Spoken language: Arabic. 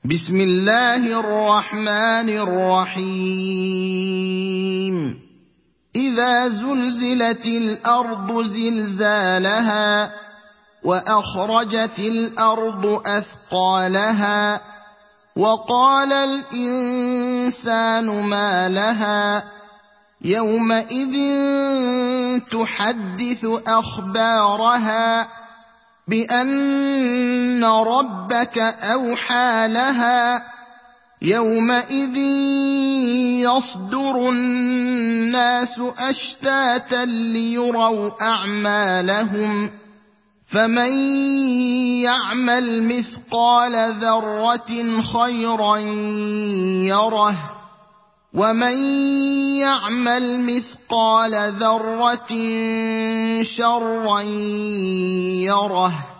بسم الله الرحمن الرحيم إذا زلزلت الأرض زلزالها وأخرجت الأرض أثقالها وقال الإنسان ما لها يومئذ تحدث أخبارها بأن ربك أوحى لها يومئذ يصدر الناس أشتاتا ليروا أعمالهم فمن يعمل مثقال ذرة خيرا يره ومن يعمل مثقال ذرة شرا يره